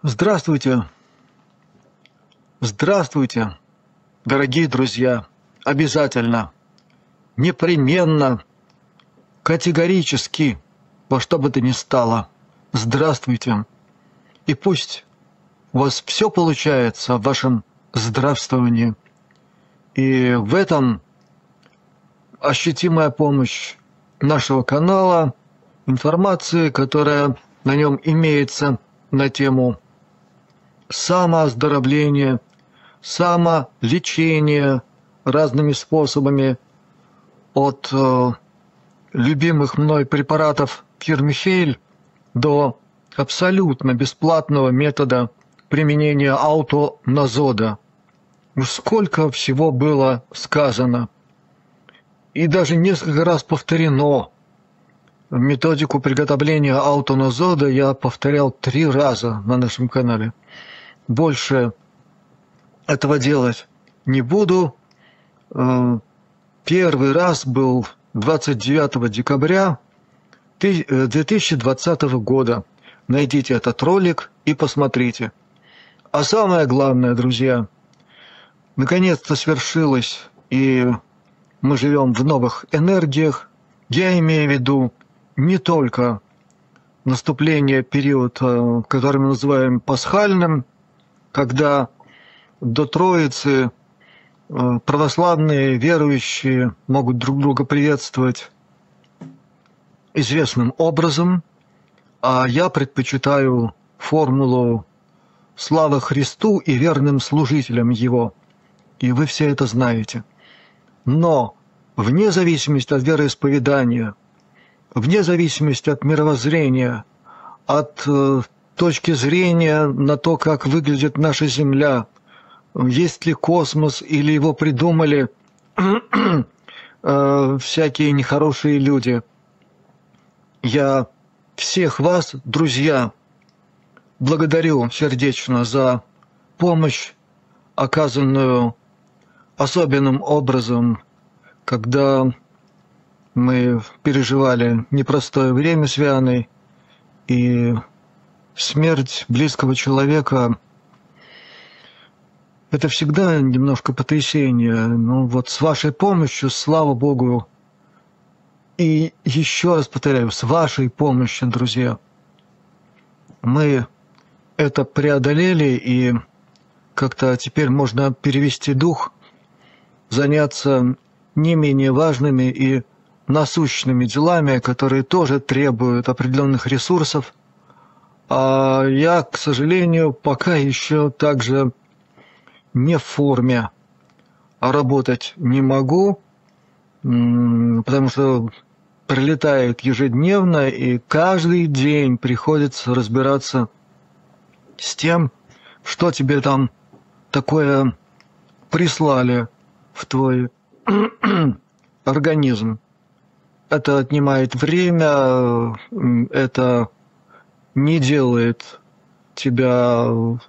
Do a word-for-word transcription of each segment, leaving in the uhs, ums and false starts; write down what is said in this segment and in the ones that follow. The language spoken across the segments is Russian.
Здравствуйте! Здравствуйте, дорогие друзья! Обязательно, непременно, категорически, во что бы то ни стало, здравствуйте! И пусть у вас все получается в вашем здравствовании. И в этом ощутимая помощь нашего канала, информации, которая на нем имеется на тему самооздоровления, самолечения разными способами от э, любимых мной препаратов фирмы Хейль до абсолютно бесплатного метода применения аутоназода. Уж сколько всего было сказано и даже несколько раз повторено. Методику приготовления аутоназода я повторял три раза на нашем канале. Больше этого делать не буду. Первый раз был двадцать девятого декабря две тысячи двадцатого года. Найдите этот ролик и посмотрите. А самое главное, друзья, наконец-то свершилось, и мы живем в новых энергиях. Я имею в виду не только наступление периода, который мы называем пасхальным, когда до Троицы православные верующие могут друг друга приветствовать известным образом, а я предпочитаю формулу «Слава Христу и верным служителям Его», и вы все это знаете. Но вне зависимости от вероисповедания, вне зависимости от мировоззрения, от э, точки зрения на то, как выглядит наша Земля, есть ли космос или его придумали э, всякие нехорошие люди. Я всех вас, друзья, благодарю сердечно за помощь, оказанную особенным образом, когда мы переживали непростое время с Вианой, и смерть близкого человека – это всегда немножко потрясение. Но вот с вашей помощью, слава Богу, и еще раз повторяю, с вашей помощью, друзья, мы это преодолели, и как-то теперь можно перевести дух, заняться не менее важными и насущными делами, которые тоже требуют определенных ресурсов. А я, к сожалению, пока еще также не в форме, а работать не могу, потому что прилетает ежедневно, и каждый день приходится разбираться с тем, что тебе там такое прислали в твой организм. Это отнимает время, это не делает тебя в,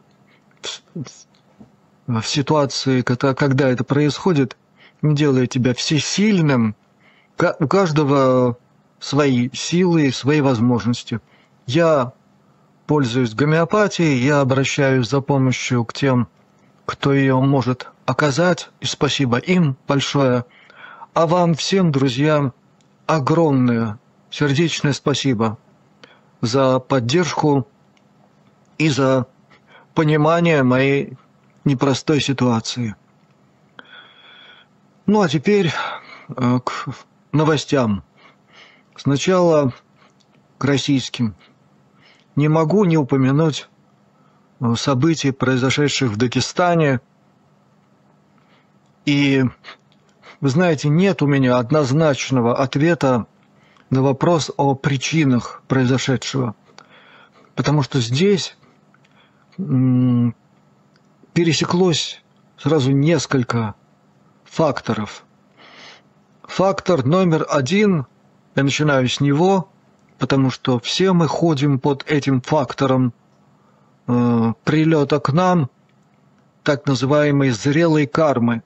в ситуации, когда, когда это происходит, не делает тебя всесильным. У каждого свои силы, свои возможности. Я пользуюсь гомеопатией, я обращаюсь за помощью к тем, кто ее может оказать, и спасибо им большое. А вам всем, друзья, огромное сердечное спасибо за поддержку и за понимание моей непростой ситуации. Ну а теперь э, к новостям. Сначала к российским. Не могу не упомянуть событий, произошедших в Дагестане. И, вы знаете, нет у меня однозначного ответа на вопрос о причинах произошедшего. Потому что здесь м- пересеклось сразу несколько факторов. Фактор номер один, я начинаю с него, потому что все мы ходим под этим фактором э, прилета к нам так называемой зрелой кармы.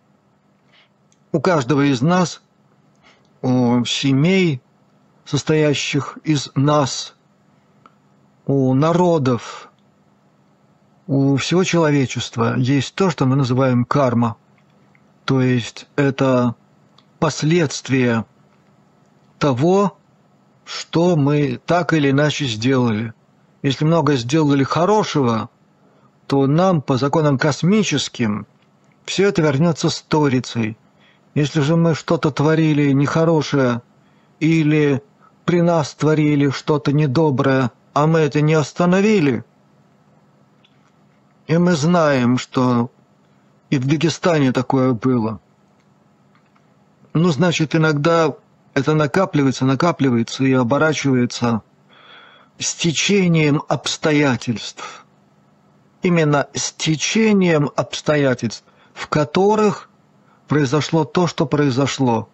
У каждого из нас, у семей, состоящих из нас, у народов, у всего человечества есть то, что мы называем карма. То есть это последствия того, что мы так или иначе сделали. Если много сделали хорошего, то нам по законам космическим все это вернется сторицей. Если же мы что-то творили нехорошее или при нас творили что-то недоброе, а мы это не остановили, и мы знаем, что и в Дагестане такое было, ну, значит, иногда это накапливается, накапливается и оборачивается стечением обстоятельств. Именно стечением обстоятельств, в которых произошло то, что произошло.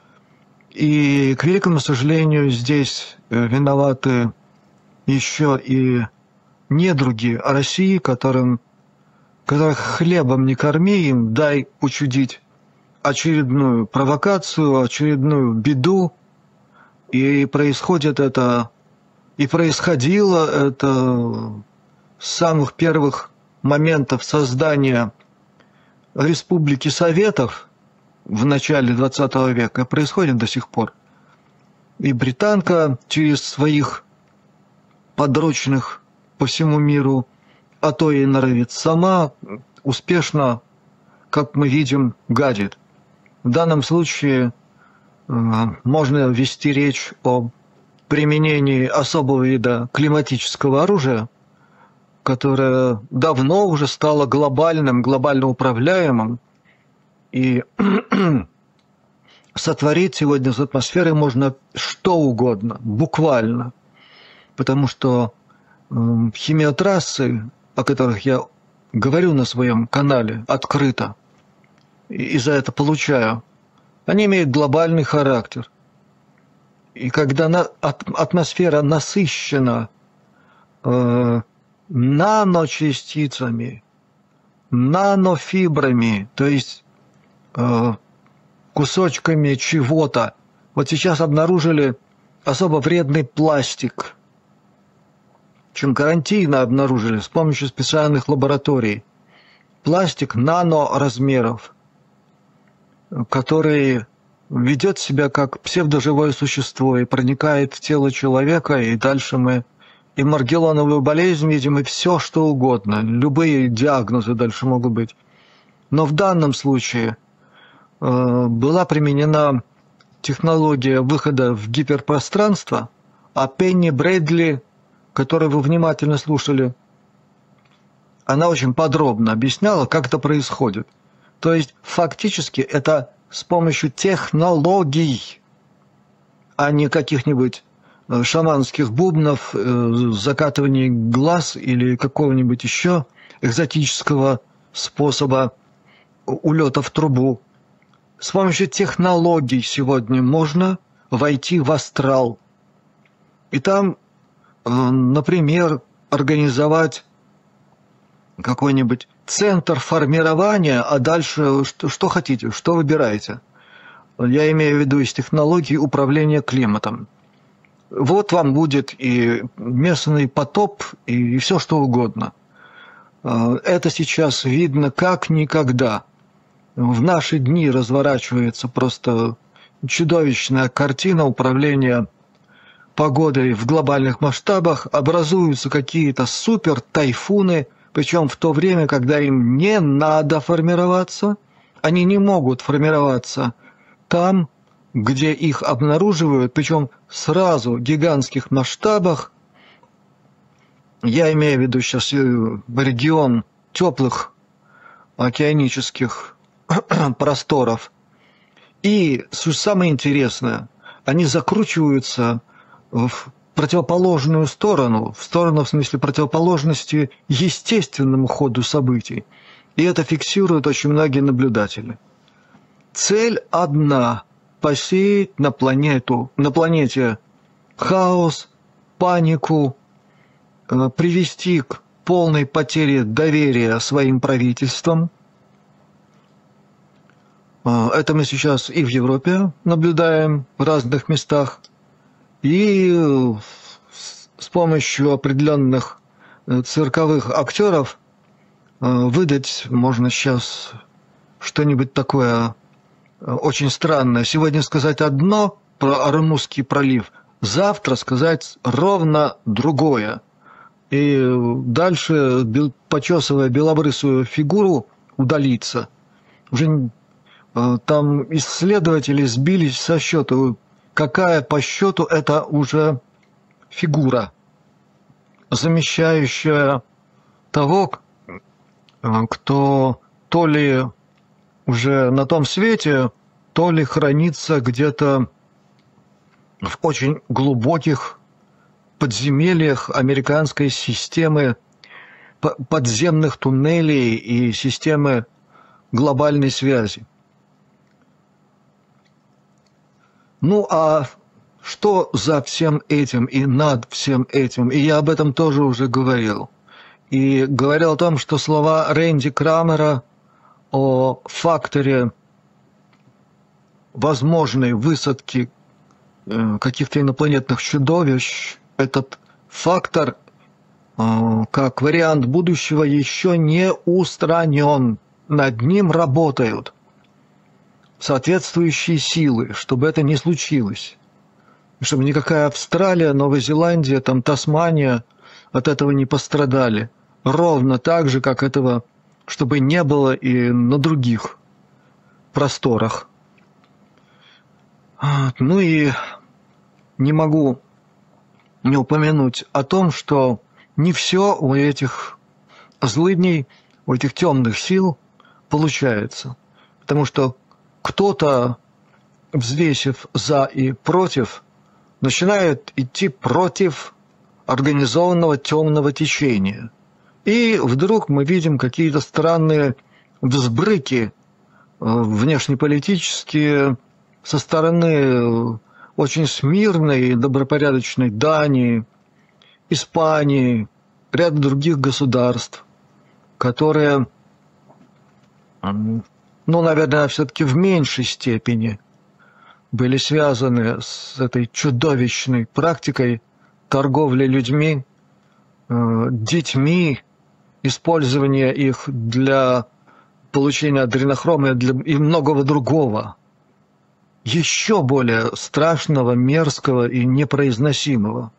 И, к великому сожалению, здесь виноваты еще и недруги России, которым, которых хлебом не корми, им дай учудить очередную провокацию, очередную беду. И происходит это, и происходило это с самых первых моментов создания Республики Советов в начале двадцатого века, происходит до сих пор. И британка через своих подручных по всему миру, а то и норовит сама, успешно, как мы видим, гадит. В данном случае э, можно вести речь о применении особого вида климатического оружия, которое давно уже стало глобальным, глобально управляемым, и сотворить сегодня с атмосферой можно что угодно, буквально. Потому что э, химиотрассы, о которых я говорю на своем канале открыто, и за это получаю, они имеют глобальный характер. И когда на, от, атмосфера насыщена э, наночастицами, нанофибрами, то есть э, кусочками чего-то. Вот сейчас обнаружили особо вредный пластик, чем карантина обнаружили с помощью специальных лабораторий. Пластик наноразмеров, который ведет себя как псевдоживое существо и проникает в тело человека, и дальше мы и маргелоновую болезнь видим, и все что угодно. Любые диагнозы дальше могут быть. Но в данном случае э, была применена технология выхода в гиперпространство, а Пенни Брэдли, которую вы внимательно слушали, она очень подробно объясняла, как это происходит. То есть фактически это с помощью технологий, а не каких-нибудь шаманских бубнов, закатывания глаз или какого-нибудь еще экзотического способа улета в трубу. С помощью технологий сегодня можно войти в астрал. И там, например, организовать какой-нибудь центр формирования, а дальше что, что хотите, что выбираете. Я имею в виду из технологий управления климатом. Вот вам будет и местный потоп, и все что угодно. Это сейчас видно как никогда. В наши дни разворачивается просто чудовищная картина управления погодой в глобальных масштабах. Образуются какие-то супер-тайфуны, причем в то время, когда им не надо формироваться, они не могут формироваться там, где их обнаруживают, причем сразу в гигантских масштабах. Я имею в виду сейчас регион теплых океанических просторов. И самое интересное, они закручиваются в противоположную сторону, в сторону, в смысле противоположности естественному ходу событий. И это фиксируют очень многие наблюдатели. Цель одна – посеять на планету, на планете хаос, панику, привести к полной потере доверия своим правительствам. Это мы сейчас и в Европе наблюдаем в разных местах, и с помощью определенных цирковых актеров выдать можно сейчас что-нибудь такое очень странное. Сегодня сказать одно про Ормузский пролив, завтра сказать ровно другое. И дальше, почесывая белобрысую фигуру, удалиться. Уже там исследователи сбились со счета, какая по счету это уже фигура, замещающая того, кто то ли уже на том свете, то ли хранится где-то в очень глубоких подземельях американской системы подземных туннелей и системы глобальной связи. Ну а что за всем этим и над всем этим? И я об этом тоже уже говорил. И говорил о том, что слова Рэнди Крамера о факторе возможной высадки каких-то инопланетных чудовищ, этот фактор, как вариант будущего, еще не устранен. Над ним работают соответствующие силы, чтобы это не случилось. Чтобы никакая Австралия, Новая Зеландия, там Тасмания от этого не пострадали. Ровно так же, как этого, чтобы не было и на других просторах. Ну и не могу не упомянуть о том, что не все у этих злыдней, у этих темных сил получается. Потому что кто-то, взвесив за и против, начинает идти против организованного темного течения. И вдруг мы видим какие-то странные взбрыки внешнеполитические со стороны очень смирной и добропорядочной Дании, Испании, ряда других государств, которые, ну, наверное, все-таки в меньшей степени были связаны с этой чудовищной практикой торговли людьми, детьми, использования их для получения адренохрома и многого другого, еще более страшного, мерзкого и непроизносимого.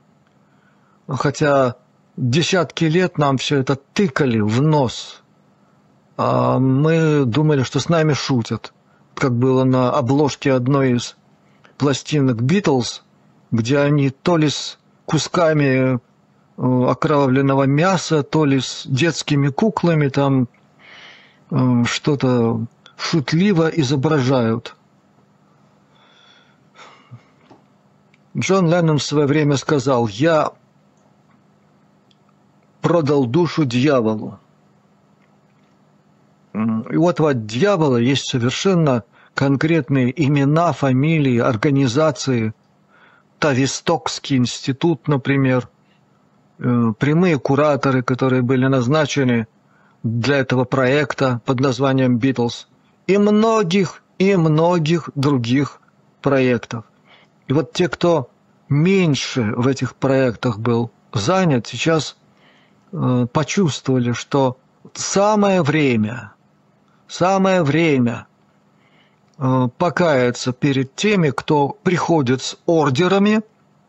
Хотя десятки лет нам все это тыкали в нос, а мы думали, что с нами шутят, как было на обложке одной из пластинок Битлз, где они то ли с кусками окровавленного мяса, то ли с детскими куклами там что-то шутливо изображают. Джон Леннон в свое время сказал: «Я продал душу дьяволу». И вот от дьявола есть совершенно конкретные имена, фамилии, организации. Тавистокский институт, например, прямые кураторы, которые были назначены для этого проекта под названием «Битлз», и многих, и многих других проектов. И вот те, кто меньше в этих проектах был занят, сейчас э, почувствовали, что самое время, самое время э, покаяться перед теми, кто приходит с ордерами,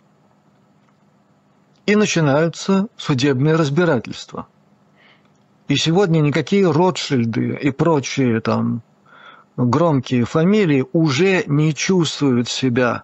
и начинаются судебные разбирательства. И сегодня никакие Ротшильды и прочие там громкие фамилии уже не чувствуют себя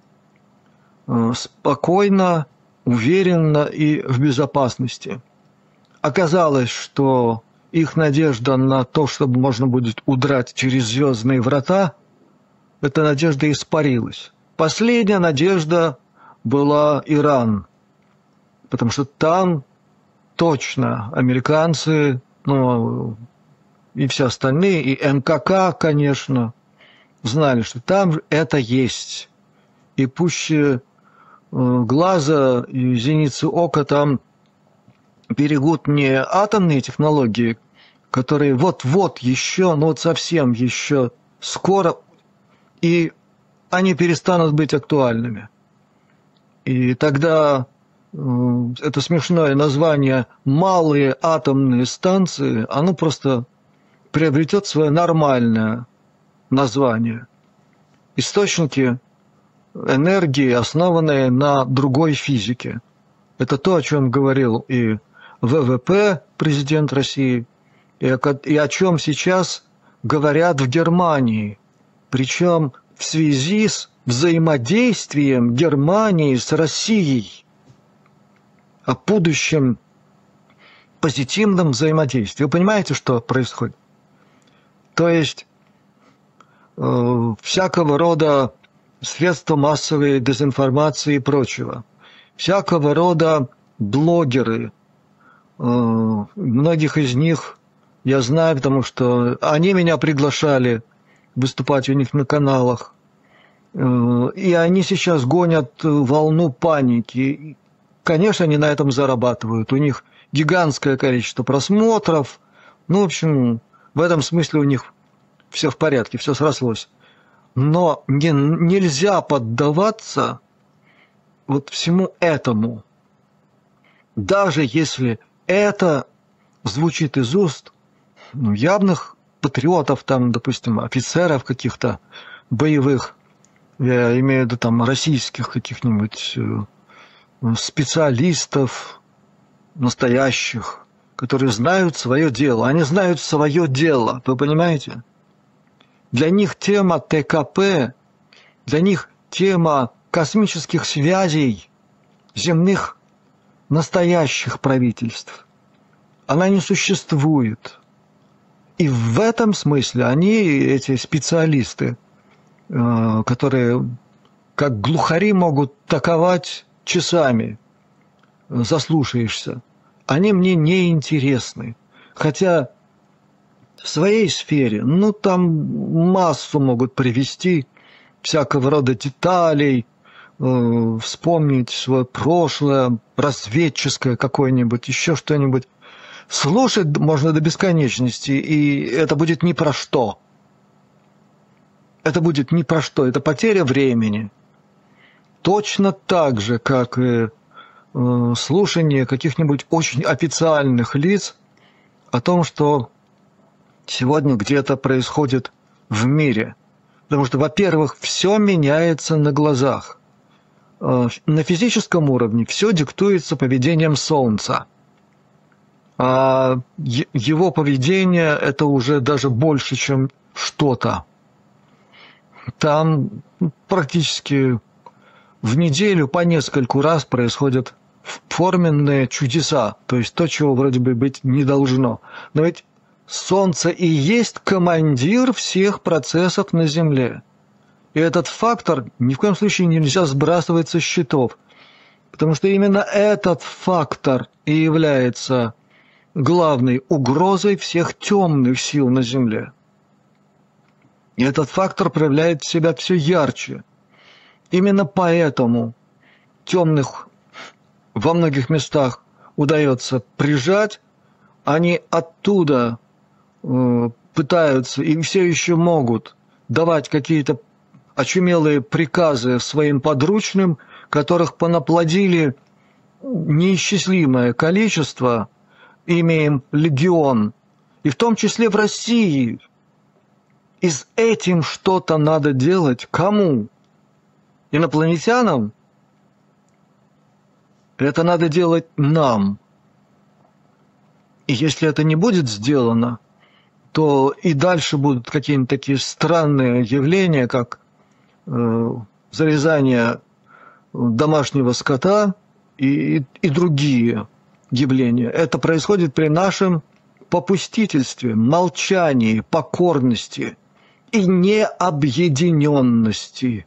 спокойно, уверенно и в безопасности. Оказалось, что их надежда на то, чтобы можно будет удрать через звездные врата, эта надежда испарилась. Последняя надежда была Иран, потому что там точно американцы, ну и все остальные, и эм ка ка, конечно, знали, что там это есть. И пуще глаза и зеницы ока там берегут не атомные технологии, которые вот-вот еще, ну вот совсем еще скоро, и они перестанут быть актуальными. И тогда это смешное название «малые атомные станции», оно просто приобретет свое нормальное название. Источники энергии, основанные на другой физике. Это то, о чем говорил и вэ вэ пэ, президент России, и о, и о чем сейчас говорят в Германии. Причем в связи с взаимодействием Германии с Россией, о будущем позитивном взаимодействии. Вы понимаете, что происходит? То есть э, всякого рода средства массовой дезинформации и прочего, всякого рода блогеры, э, многих из них я знаю, потому что они меня приглашали выступать у них на каналах, э, и они сейчас гонят волну паники. Конечно, они на этом зарабатывают, у них гигантское количество просмотров, ну, в общем, в этом смысле у них все в порядке, все срослось. Но не, нельзя поддаваться вот всему этому, даже если это звучит из уст ну, явных патриотов, там, допустим, офицеров каких-то боевых, я имею в виду там российских каких-нибудь специалистов, настоящих, которые знают свое дело. Они знают свое дело, вы понимаете? Для них тема тэ ка пэ, для них тема космических связей земных настоящих правительств, она не существует. И в этом смысле они, эти специалисты, которые как глухари могут таковать часами, заслушаешься, они мне не интересны. Хотя в своей сфере, ну, там массу могут привести всякого рода деталей, э, вспомнить свое прошлое, разведческое какое-нибудь, еще что-нибудь. Слушать можно до бесконечности, и это будет ни про что. Это будет ни про что, это потеря времени. Точно так же, как и слушание каких-нибудь очень официальных лиц о том, что сегодня где-то происходит в мире. Потому что, во-первых, все меняется на глазах. На физическом уровне все диктуется поведением Солнца. А его поведение – это уже даже больше, чем что-то. Там практически в неделю по нескольку раз происходят форменные чудеса, то есть то, чего вроде бы быть не должно. Но ведь Солнце и есть командир всех процессов на Земле. И этот фактор ни в коем случае нельзя сбрасывать со счетов, потому что именно этот фактор и является главной угрозой всех темных сил на Земле. И этот фактор проявляет себя все ярче. Именно поэтому темных во многих местах удается прижать, они оттуда э, пытаются и все еще могут давать какие-то очумелые приказы своим подручным, которых понаплодили неисчислимое количество, имеем легион, и в том числе в России. И с этим что-то надо делать кому? Инопланетянам? Это надо делать нам. И если это не будет сделано, то и дальше будут какие-нибудь такие странные явления, как э, зарезание домашнего скота и, и другие явления. Это происходит при нашем попустительстве, молчании, покорности и необъединенности.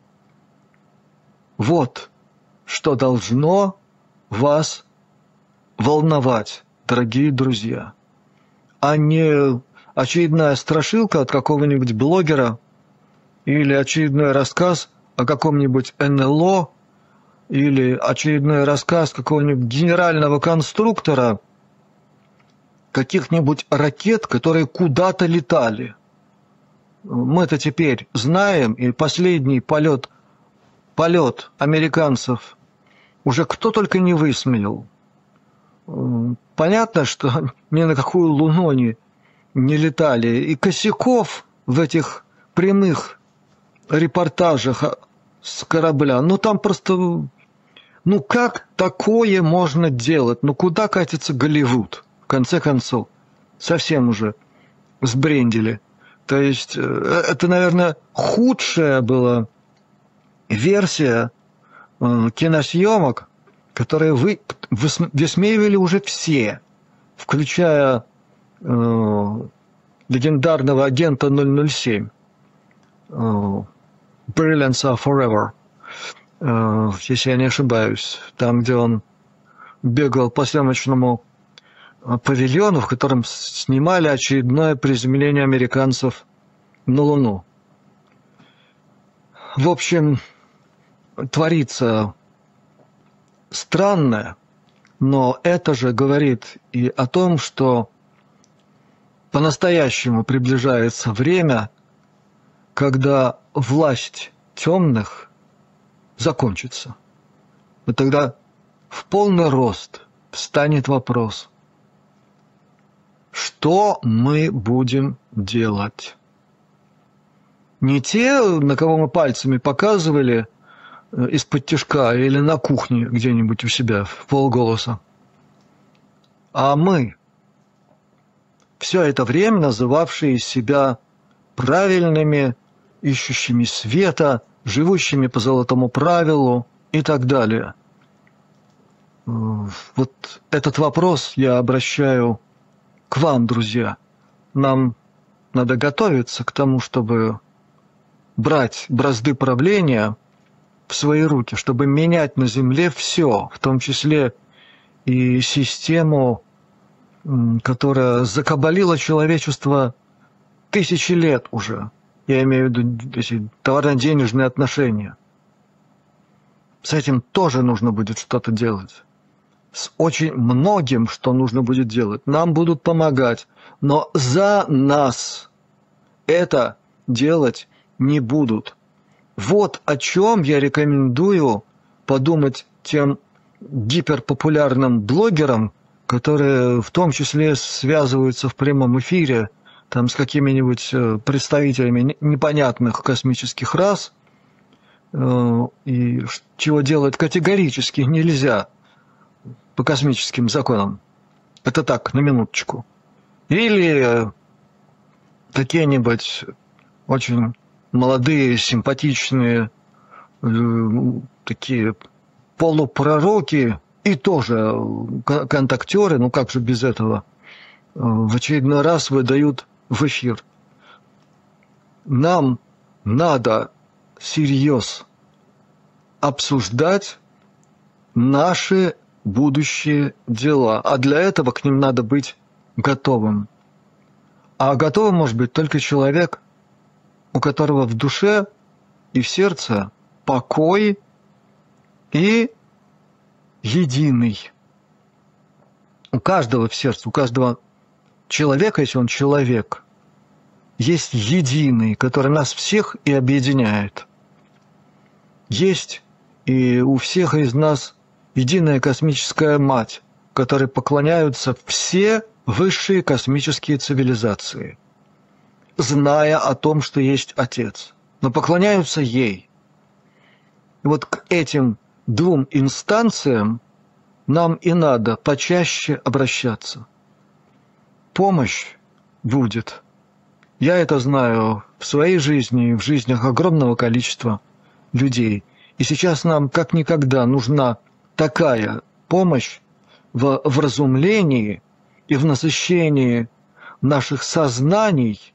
Вот что должно вас волновать, дорогие друзья, а не очередная страшилка от какого-нибудь блогера или очередной рассказ о каком-нибудь эн эл о или очередной рассказ какого-нибудь генерального конструктора каких-нибудь ракет, которые куда-то летали. Мы-то теперь знаем, и последний полет, полет американцев уже кто только не высмеял. Понятно, что ни на какую Луну не, не летали. И косяков в этих прямых репортажах с корабля, ну там просто... Ну как такое можно делать? Ну куда катится Голливуд? В конце концов, совсем уже сбрендили. То есть это, наверное, худшая была версия э, киносъемок, которые вы, высмеивали уже все, включая э, легендарного агента ноль ноль семь, э, Brilliance are Forever, э, если я не ошибаюсь, там, где он бегал по съемочному павильону, в котором снимали очередное приземление американцев на Луну. В общем, творится странное, но это же говорит и о том, что по-настоящему приближается время, когда власть темных закончится. И тогда в полный рост встанет вопрос: что мы будем делать? Не те, на кого мы пальцами показывали из-под тишка или на кухне где-нибудь у себя в полголоса, а мы, все это время называвшие себя правильными, ищущими света, живущими по золотому правилу и так далее. Вот этот вопрос я обращаю к вам, друзья. Нам надо готовиться к тому, чтобы брать бразды правления в свои руки, чтобы менять на земле все, в том числе и систему, которая закабалила человечество тысячи лет уже. Я имею в виду эти товарно-денежные отношения. С этим тоже нужно будет что-то делать. С очень многим, что нужно будет делать. Нам будут помогать, но за нас это делать не будут. Вот о чем я рекомендую подумать тем гиперпопулярным блогерам, которые в том числе связываются в прямом эфире там, с какими-нибудь представителями непонятных космических рас, и чего делать категорически нельзя по космическим законам. Это так, на минуточку. Или какие-нибудь очень молодые, симпатичные, такие полупророки и тоже контактеры, ну как же без этого, в очередной раз выдают в эфир: нам надо всерьез обсуждать наши будущие дела, а для этого к ним надо быть готовым. А готовым может быть только человек, у которого в душе и в сердце покой и единый. У каждого в сердце, у каждого человека, если он человек, есть единый, который нас всех и объединяет. Есть и у всех из нас единая космическая мать, которой поклоняются все высшие космические цивилизации, зная о том, что есть Отец, но поклоняются ей. И вот к этим двум инстанциям нам и надо почаще обращаться. Помощь будет. Я это знаю в своей жизни и в жизнях огромного количества людей. И сейчас нам как никогда нужна такая помощь в вразумлении и в насыщении наших сознаний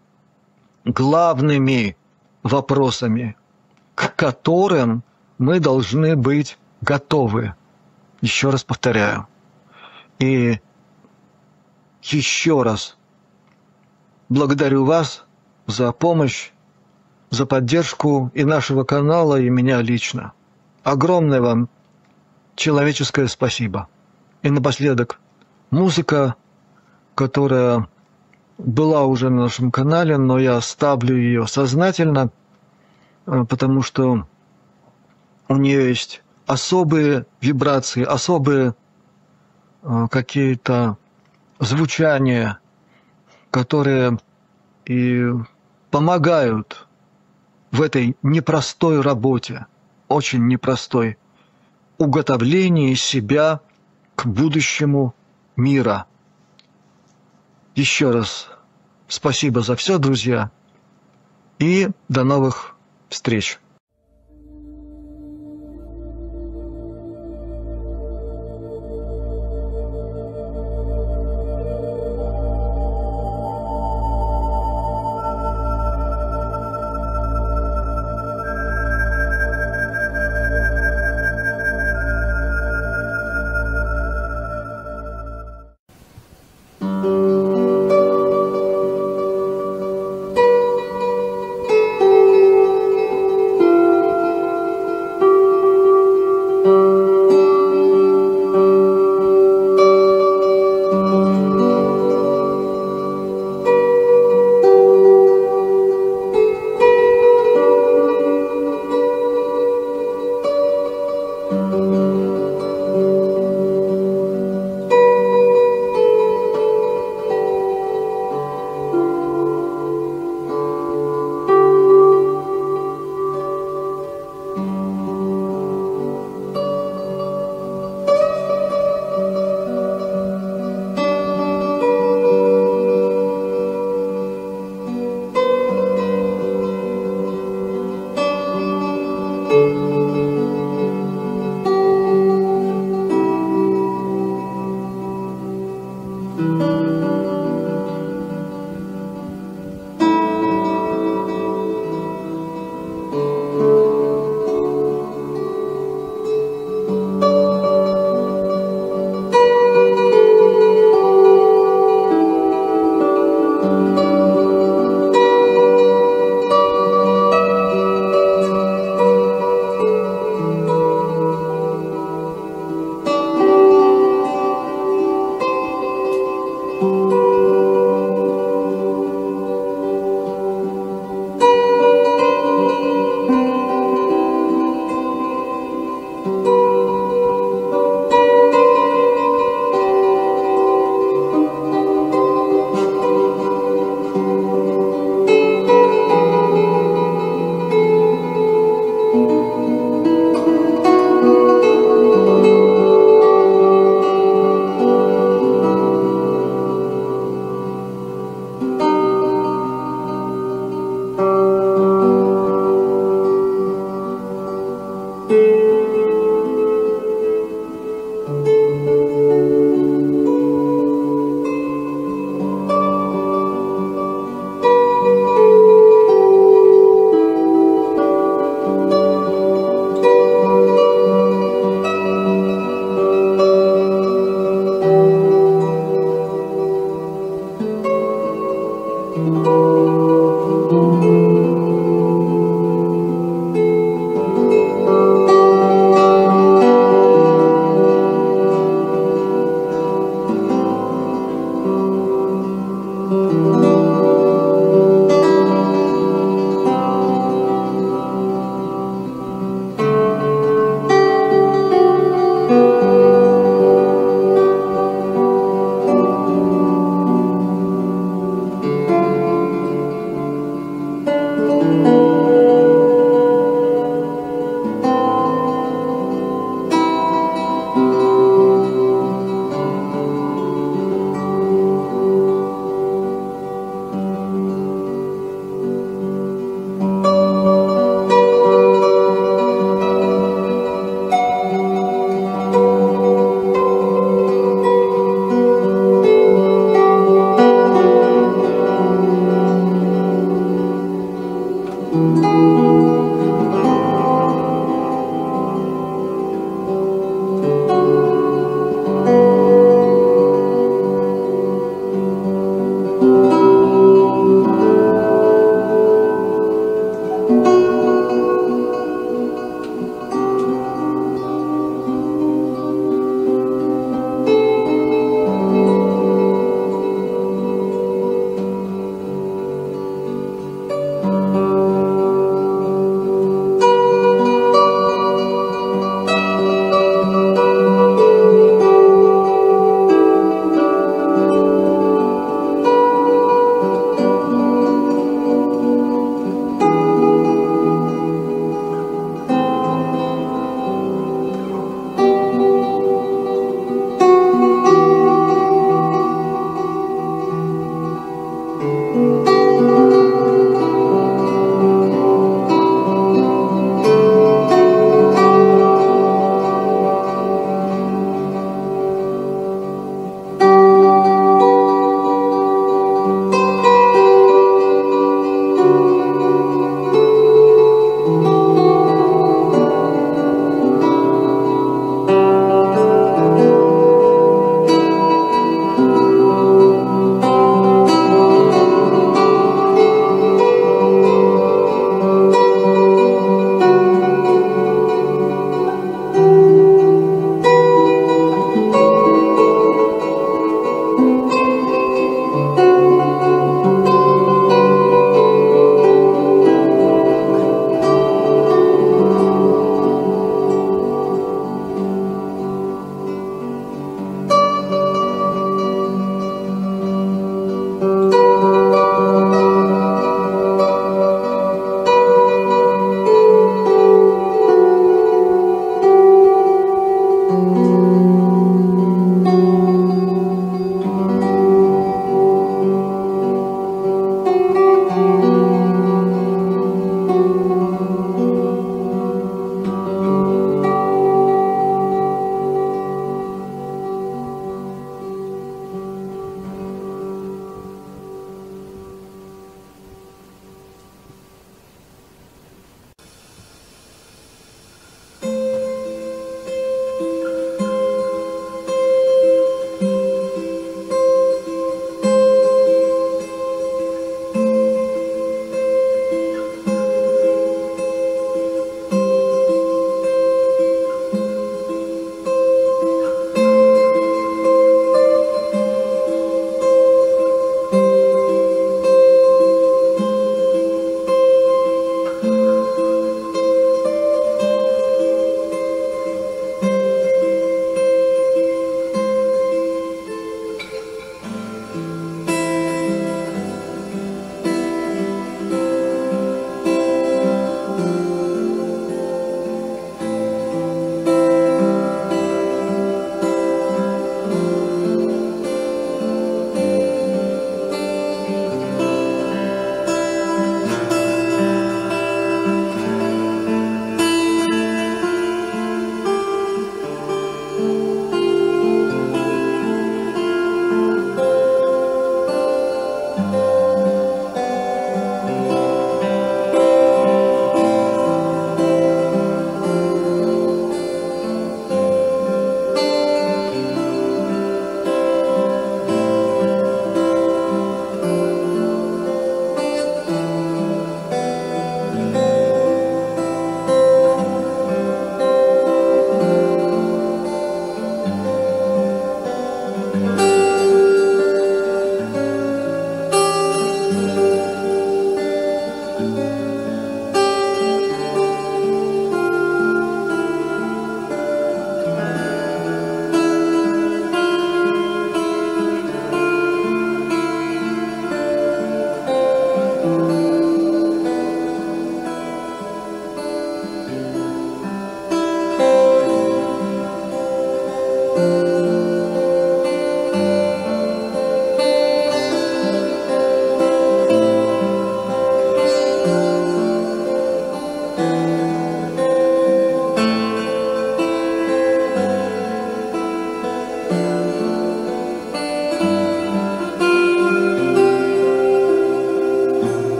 главными вопросами, к которым мы должны быть готовы. Еще раз повторяю. И еще раз благодарю вас за помощь, за поддержку и нашего канала, и меня лично. Огромное вам человеческое спасибо. И напоследок музыка, которая была уже на нашем канале, но я ставлю ее сознательно, потому что у нее есть особые вибрации, особые э, какие-то звучания, которые и помогают в этой непростой работе, очень непростой, уготовлении себя к будущему мира. Еще раз спасибо за все, друзья, и до новых встреч.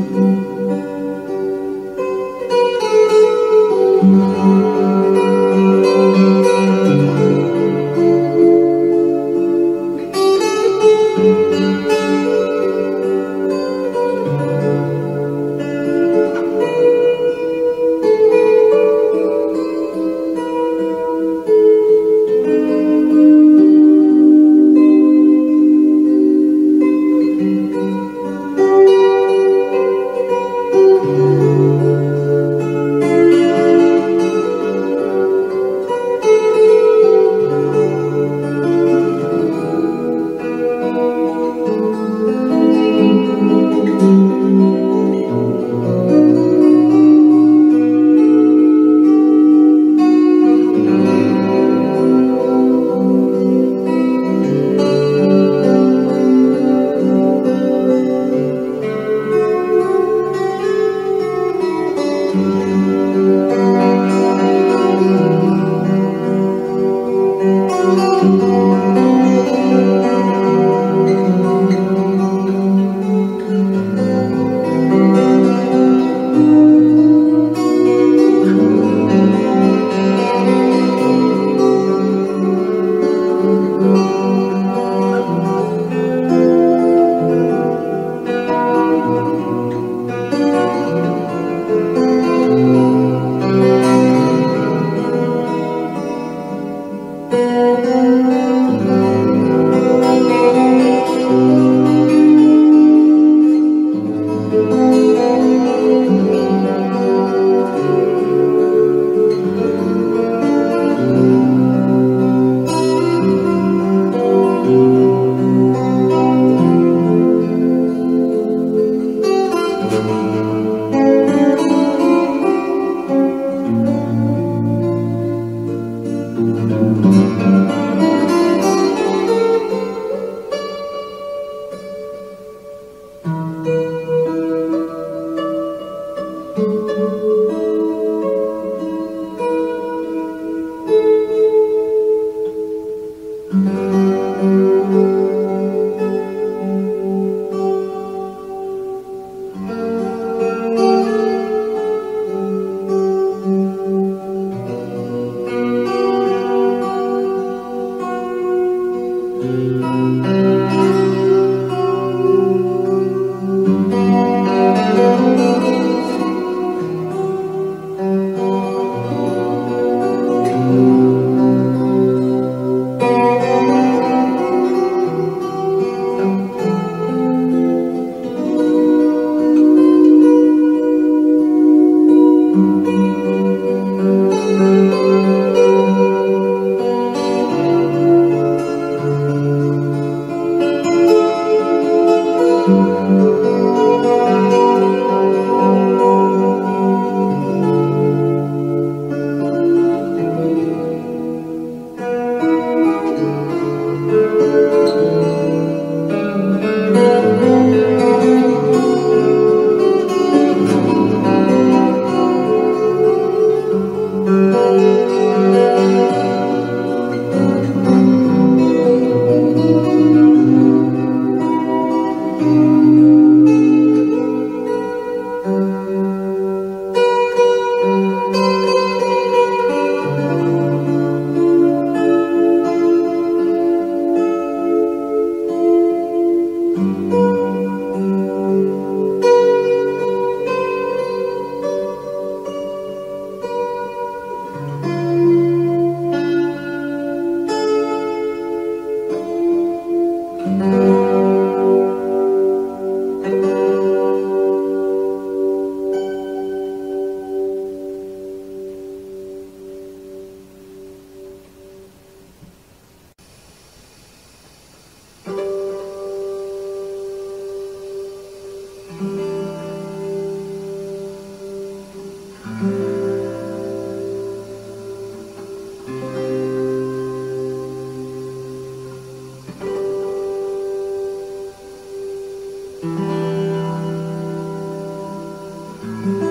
Thank you.